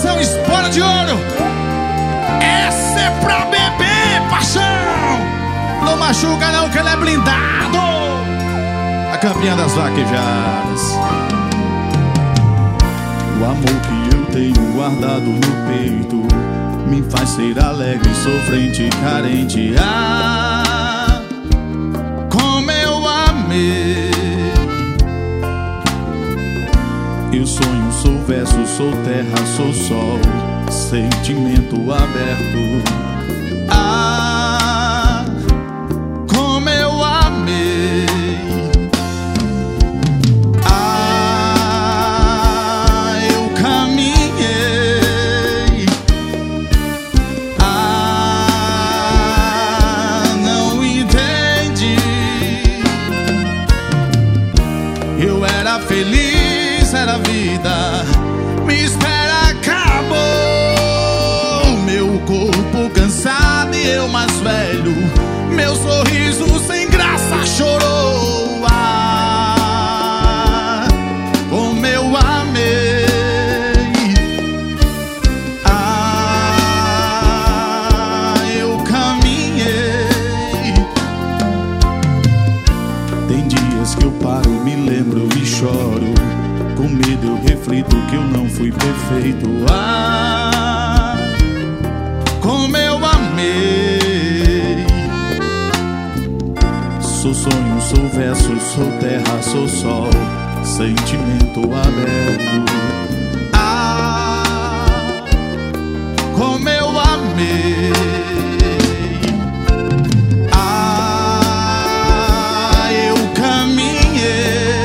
fazer uma espora de ouro. Essa é pra beber, paixão. Não machuca não, que ele é blindado. A campeã das vaquejadas. O amor que eu tenho guardado no peito me faz ser alegre, sofrente, carente. Ah, como eu amei. Eu sonho, sou verso, sou terra, sou sol, sentimento aberto. Ah, como eu amei. Ah, eu caminhei. Ah, não entendi. Eu era feliz, era vida. Me espera, acabou. Meu corpo cansado e eu mais velho. Meu sorriso sem graça chorou. Ah, como eu amei. Ah, eu caminhei. Tem dias que eu paro, me lembro e choro. Com medo eu reflito que eu não fui perfeito. Ah, como eu amei. Sou sonho, sou verso, sou terra, sou sol, sentimento aberto. Ah, como eu amei. Ah, eu caminhei.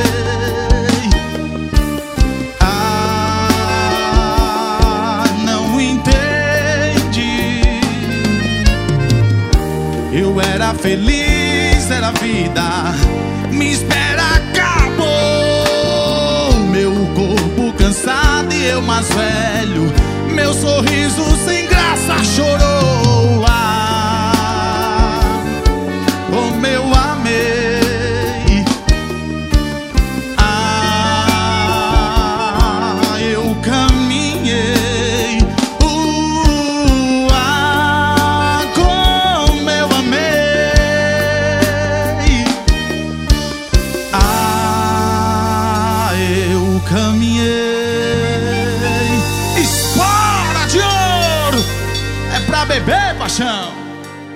Ah, não entendi. Eu era feliz, era vida. Me espera.